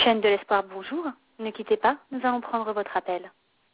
Chaîne de l'espoir, bonjour. Ne quittez pas, nous allons prendre votre appel.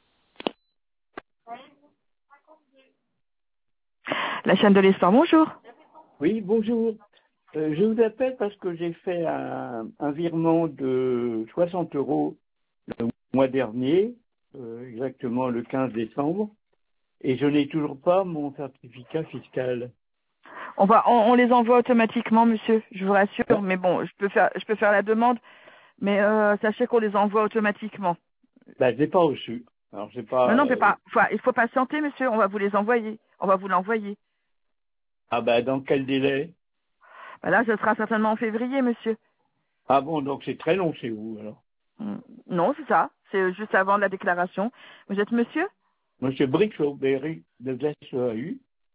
La chaîne de l'espoir, bonjour. Oui, bonjour. Je vous appelle parce que j'ai fait un virement de 60 € le mois dernier, exactement le 15 décembre, et je n'ai toujours pas mon certificat fiscal. On les envoie automatiquement, monsieur, je vous rassure, mais bon, je peux faire la demande, mais sachez qu'on les envoie automatiquement. Ben, je l'ai pas reçu. Alors, c'est pas. Non, il faut patienter, monsieur, on va vous les envoyer. On va vous l'envoyer. Ah ben, dans quel délai? Ben là, ce sera certainement en février, monsieur. Ah bon, donc c'est très long chez vous, alors. Non, c'est ça. C'est juste avant la déclaration. Vous êtes monsieur? Monsieur Brixot-Berry de SEAU.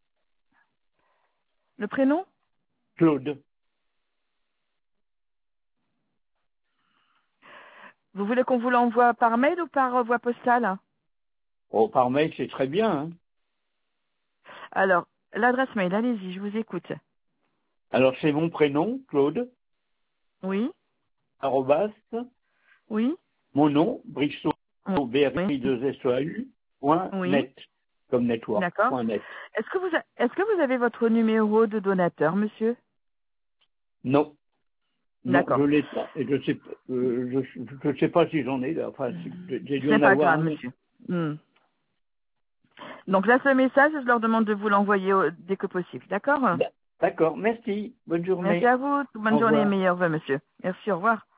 Le prénom? Claude. Vous voulez qu'on vous l'envoie par mail ou par voie postale? Oh, par mail, c'est très bien, hein. Alors, l'adresse mail, allez-y, je vous écoute. Alors, c'est mon prénom, Claude, Oui? arrobas, Oui? mon nom, Brixot, Oui? Berry de SEAU, point Oui? net, comme network, D'accord. point net. Est-ce que vous avez votre numéro de donateur, monsieur? Non, non, je D'accord. l'ai pas. Et je sais pas si j'en ai. Enfin, j'ai dû C'est en pas avoir grave, un. monsieur. Donc là, ce message, je leur demande de vous l'envoyer dès que possible. D'accord? D'accord, merci. Bonne Merci journée. à vous. Au Bonne journée et revoir. meilleurs vœux, monsieur. Merci, au revoir.